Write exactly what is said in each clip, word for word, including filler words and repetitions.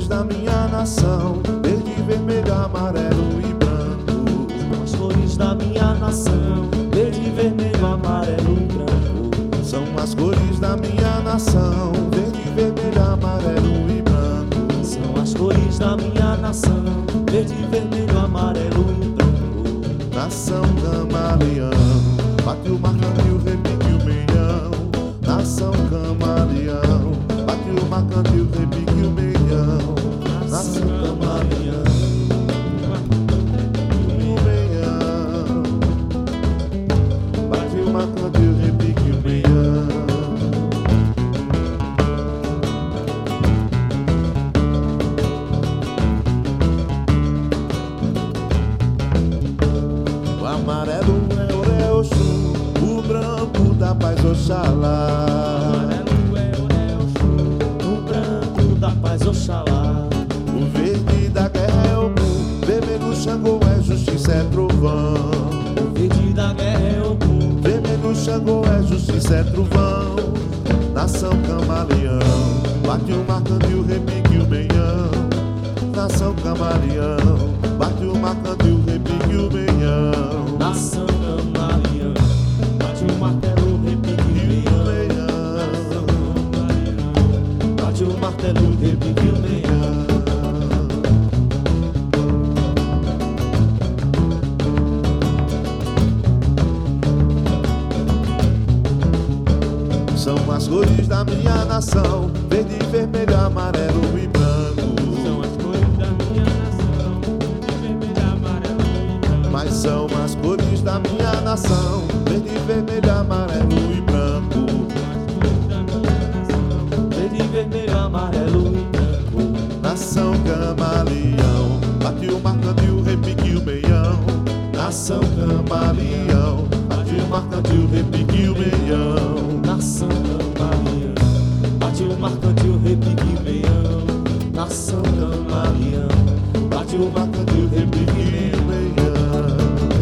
cores da minha nação, verde, vermelho, amarelo e branco. São as cores da minha nação, verde, vermelho, amarelo e branco. São as cores da minha nação, verde, vermelho, amarelo e branco. São as cores da minha nação, verde, vermelho, amarelo e branco. Nação camaleão, bate o marcante, o repique, o meião. Nação camaleão, bate o marcante, o repique, o meião. Nação camaleão, o meião. Bate o marcante, o repique, o meião. O amarelo é o Oxum, o branco da paz Oxalá. Amarelo é o Oxum, o branco da paz Oxalá. O verde da guerra é Ogum, vermelho Xangô é justiça, é trovão. O verde da guerra é Ogum, Vermelho Xangô é justiça, é trovão. Nação camaleão, bate o marcante, o repique, o meião. Nação camaleão, bate o marcante, o repique, o meião. nação camaleão, bate o martelo, repique o meião. Bate o martelo, repique o meião. São as cores da minha nação, verde, vermelho, amarelo e branco. São as cores da minha nação, verde, vermelho, amarelo e branco. Mas são as cores da minha nação, verde, vermelho, amarelo e branco. Verde, vermelho, amarelo e branco. Nação camaleão, bate o marcante, o repique, o meião. Nação camaleão, bate o marcante, o repique, o meião. Nação camaleão, bate o marcante, o repique o meião. Nação camaleão, bate o marcante, o repique o meião.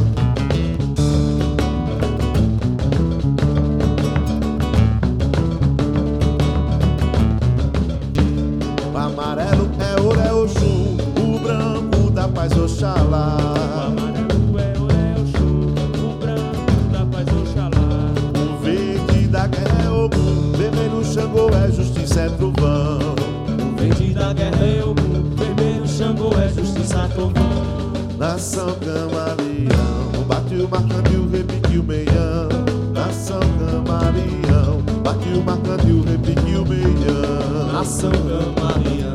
O amarelo é ouro, é Oxum, o branco da paz Oxalá. O amarelo é o Oxum, o branco da paz Oxalá. O verde da guerra é Ogum, vermelho Xangô é justiça, é trovão. O verde da guerra é Ogum, vermelho Xangô é justiça, trovão. Nação camaleão, bate o marcante, o repique, o meião. Nação camaleão, bate o marcante, o repique, o meião. Nação camaleão,